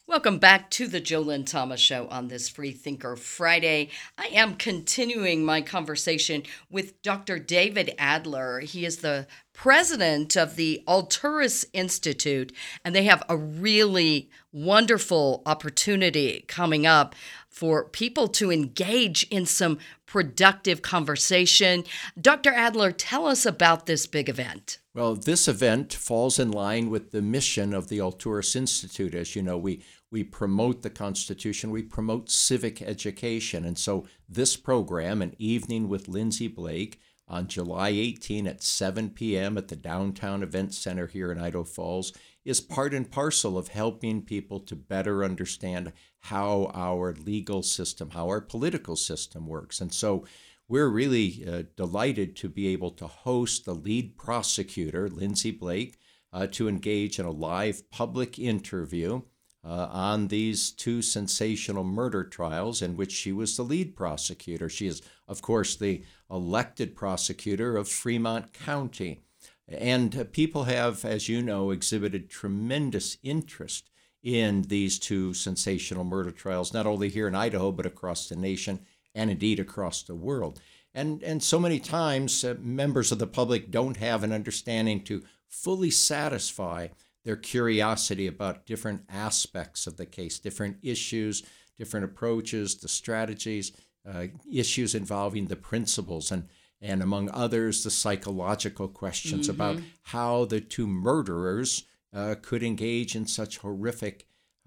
Welcome back to the Jolynn Thomas Show on this Free Thinker Friday. I am continuing my conversation with Dr. David Adler. He is the president of the Alturas Institute, and they have a really wonderful opportunity coming up for people to engage in some productive conversation. Dr. Adler, tell us about this big event. Well, this event falls in line with the mission of the Alturas Institute. As you know, we promote the Constitution, we promote civic education. And so this program, An Evening with Lindsay Blake, on July 18 at 7 p.m. at the Downtown Event Center here in Idaho Falls, is part and parcel of helping people to better understand how our legal system, how our political system works. And so we're really delighted to be able to host the lead prosecutor, Lindsay Blake, to engage in a live public interview on these two sensational murder trials in which she was the lead prosecutor. She is, of course, the elected prosecutor of Fremont County. And people have, as you know, exhibited tremendous interest in these two sensational murder trials, not only here in Idaho, but across the nation and indeed across the world. And so many times, members of the public don't have an understanding to fully satisfy their curiosity about different aspects of the case, different issues, different approaches, the strategies, issues involving the principles, and among others, the psychological questions about how the two murderers could engage in such horrific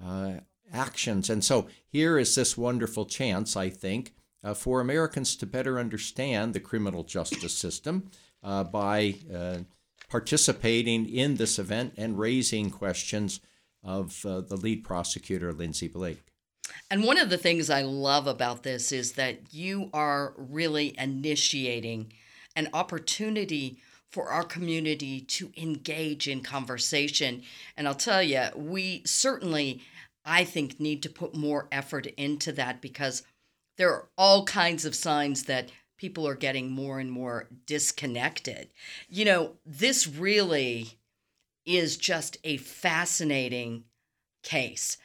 actions. And so here is this wonderful chance, I think, for Americans to better understand the criminal justice system by participating in this event and raising questions of the lead prosecutor, Lindsay Blake. And one of the things I love about this is that you are really initiating an opportunity for our community to engage in conversation. And I'll tell you, we certainly, I think, need to put more effort into that because there are all kinds of signs that people are getting more and more disconnected. You know, this really is just a fascinating case.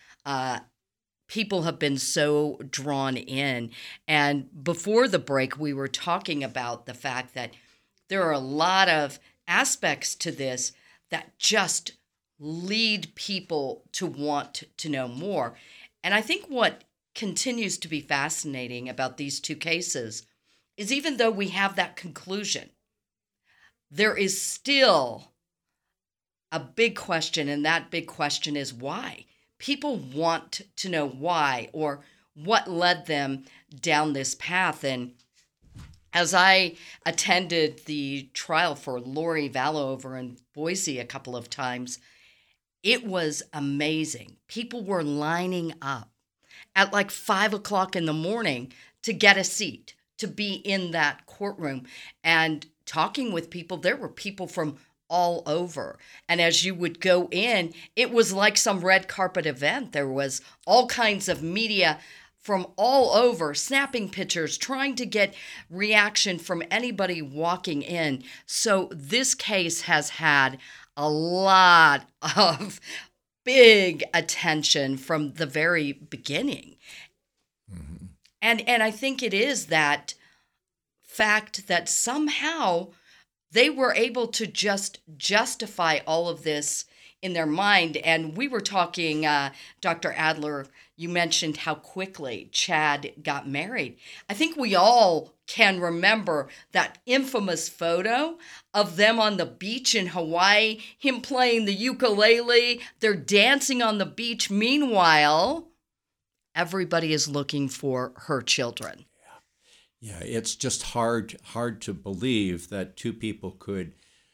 People have been so drawn in. And before the break, we were talking about the fact that there are a lot of aspects to this that just lead people to want to know more. And I think what continues to be fascinating about these two cases is even though we have that conclusion, there is still a big question, and that big question is why. People want to know why or what led them down this path. And as I attended the trial for Lori Vallow over in Boise a couple of times, it was amazing. People were lining up at like 5 o'clock in the morning to get a seat, to be in that courtroom and talking with people. There were people from all over. And as you would go in, it was like some red carpet event. There was all kinds of media from all over, snapping pictures, trying to get reaction from anybody walking in. So this case has had a lot of big attention from the very beginning. Mm-hmm. And I think it is that fact that somehow they were able to just justify all of this in their mind. And we were talking, Dr. Adler, you mentioned how quickly Chad got married. I think we all can remember that infamous photo of them on the beach in Hawaii, him playing the ukulele, they're dancing on the beach. Meanwhile, everybody is looking for her children. Yeah, it's just hard to believe that two people could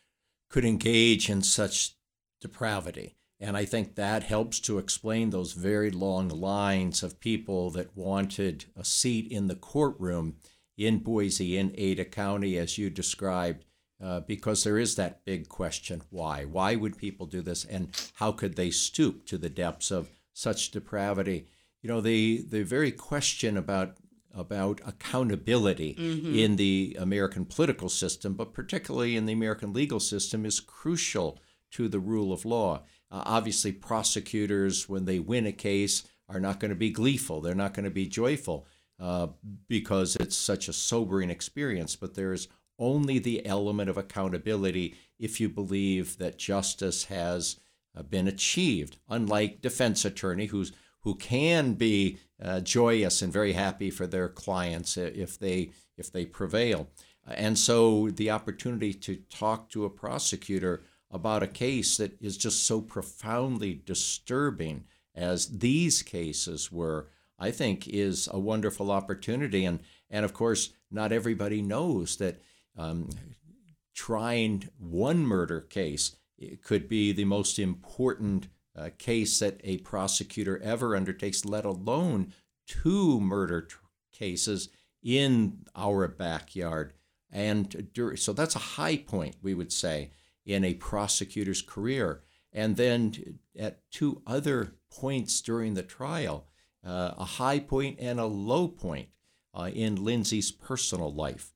engage in such depravity. And I think that helps to explain those very long lines of people that wanted a seat in the courtroom in Boise, in Ada County, as you described, because there is that big question, why? Why would people do this, and how could they stoop to the depths of such depravity? You know, the very question about accountability in the American political system, but particularly in the American legal system, is crucial to the rule of law. Obviously, prosecutors, when they win a case, are not going to be gleeful. They're not going to be joyful because it's such a sobering experience. But there is only the element of accountability if you believe that justice has been achieved. Unlike defense attorney who can be joyous and very happy for their clients if they prevail. And so the opportunity to talk to a prosecutor about a case that is just so profoundly disturbing as these cases were, I think is a wonderful opportunity. And of course, not everybody knows that trying one murder case could be the most important case that a prosecutor ever undertakes, let alone two murder cases in our backyard. And so that's a high point, we would say, in a prosecutor's career. And then at two other points during the trial, a high point and a low point in Lindsay's personal life.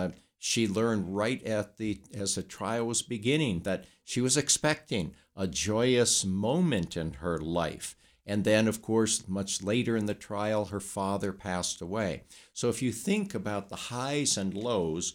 She learned right as the trial was beginning that she was expecting a joyous moment in her life. And then, of course, much later in the trial, her father passed away. So if you think about the highs and lows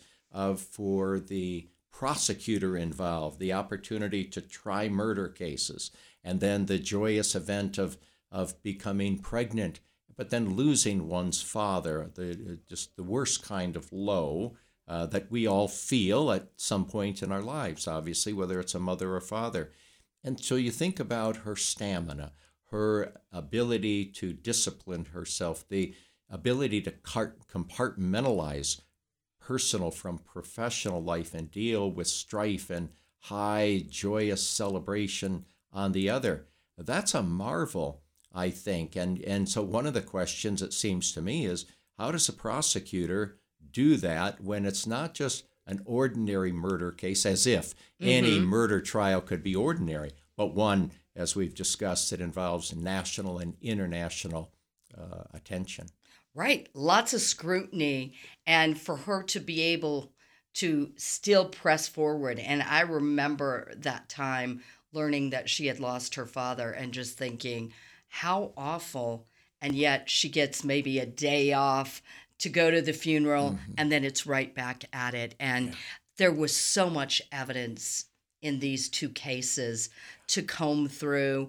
for the prosecutor involved, the opportunity to try murder cases, and then the joyous event of becoming pregnant, but then losing one's father, just the worst kind of low that we all feel at some point in our lives, obviously, whether it's a mother or father. And so you think about her stamina, her ability to discipline herself, the ability to compartmentalize personal from professional life and deal with strife and high, joyous celebration on the other. That's a marvel, I think. And so one of the questions, it seems to me, is how does a prosecutor do that when it's not just an ordinary murder case, as if any murder trial could be ordinary, but one, as we've discussed, that involves national and international attention. Right. Lots of scrutiny. And for her to be able to still press forward. And I remember that time learning that she had lost her father and just thinking, how awful. And yet she gets maybe a day off to go to the funeral, and then it's right back at it. And there was so much evidence in these two cases to comb through.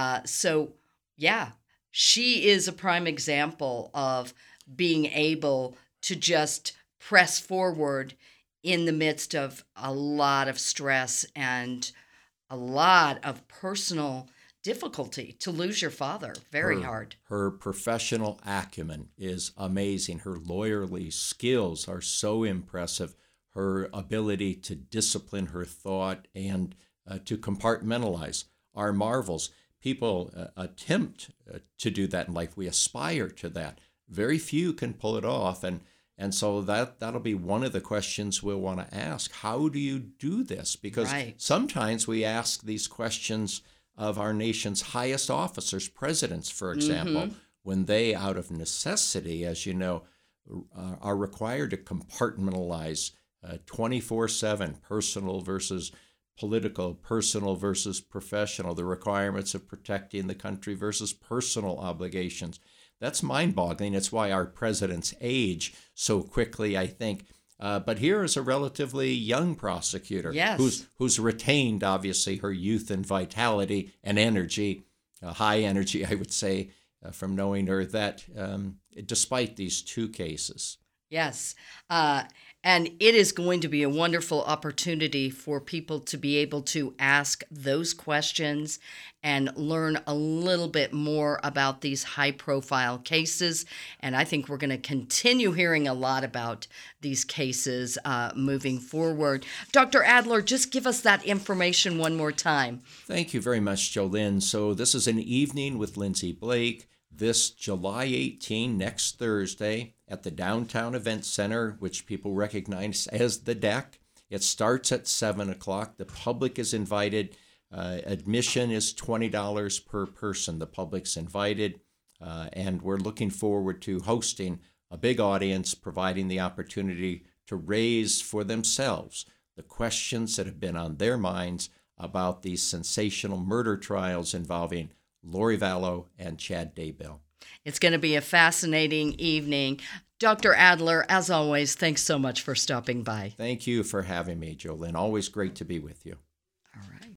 She is a prime example of being able to just press forward in the midst of a lot of stress and a lot of personal difficulty. To lose your father, very hard. Her professional acumen is amazing. Her lawyerly skills are so impressive. Her ability to discipline her thought and to compartmentalize are marvels. People attempt to do that in life. We aspire to that. Very few can pull it off. And so that'll be one of the questions we'll want to ask. How do you do this? Because sometimes we ask these questions of our nation's highest officers, presidents, for example, when they, out of necessity, as you know, are required to compartmentalize 24/7, personal versus political, personal versus professional, the requirements of protecting the country versus personal obligations. That's mind-boggling. It's why our presidents age so quickly, I think. But here is a relatively young prosecutor who's retained, obviously, her youth and vitality and energy, high energy, I would say, from knowing her, that despite these two cases. Yes. And it is going to be a wonderful opportunity for people to be able to ask those questions and learn a little bit more about these high-profile cases. And I think we're going to continue hearing a lot about these cases moving forward. Dr. Adler, just give us that information one more time. Thank you very much, Jolynn. So this is an evening with Lindsay Blake. This July 18, next Thursday, at the Downtown Event Center, which people recognize as the Deck. It starts at 7 o'clock. The public is invited. Admission is $20 per person. The public's invited, and we're looking forward to hosting a big audience, providing the opportunity to raise for themselves the questions that have been on their minds about these sensational murder trials involving Lori Vallow and Chad Daybell. It's going to be a fascinating evening. Dr. Adler, as always, thanks so much for stopping by. Thank you for having me, Jolynn. Always great to be with you. All right.